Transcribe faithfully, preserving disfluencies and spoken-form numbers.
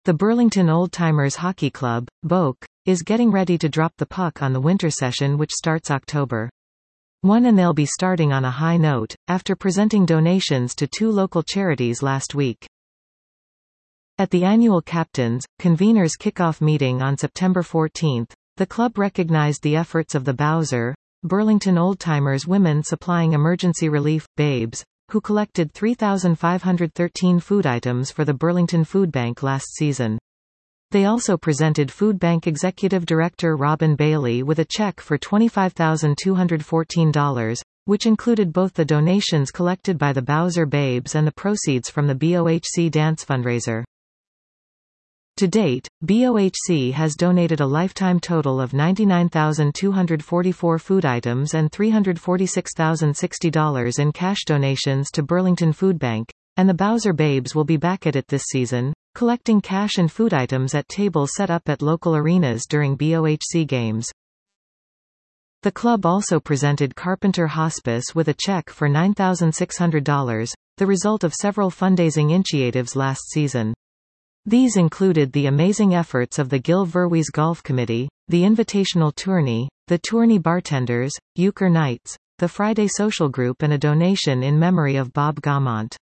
The Burlington Old-Timers Hockey Club, B O C, is getting ready to drop the puck on the winter session, which starts October first, and they'll be starting on a high note, after presenting donations to two local charities last week. At the annual Captains, Conveners kickoff meeting on September fourteenth, the club recognized the efforts of the Bowser, Burlington Old-Timers Women Supplying Emergency Relief, BABES, who collected three thousand five hundred thirteen food items for the Burlington Food Bank last season. They also presented Food Bank Executive Director Robin Bailey with a check for twenty-five thousand two hundred fourteen dollars, which included both the donations collected by the Bowser Babes and the proceeds from the B O H C Dance fundraiser. To date, B O H C has donated a lifetime total of ninety-nine thousand two hundred forty-four food items and three hundred forty-six thousand sixty dollars in cash donations to Burlington Food Bank, and the Bowser Babes will be back at it this season, collecting cash and food items at tables set up at local arenas during B O H C games. The club also presented Carpenter Hospice with a check for nine thousand six hundred dollars, the result of several fundraising initiatives last season. These included the amazing efforts of the Gil Verwees Golf Committee, the Invitational Tourney, the Tourney Bartenders, Euchre Nights, the Friday Social Group, and a donation in memory of Bob Gaumont.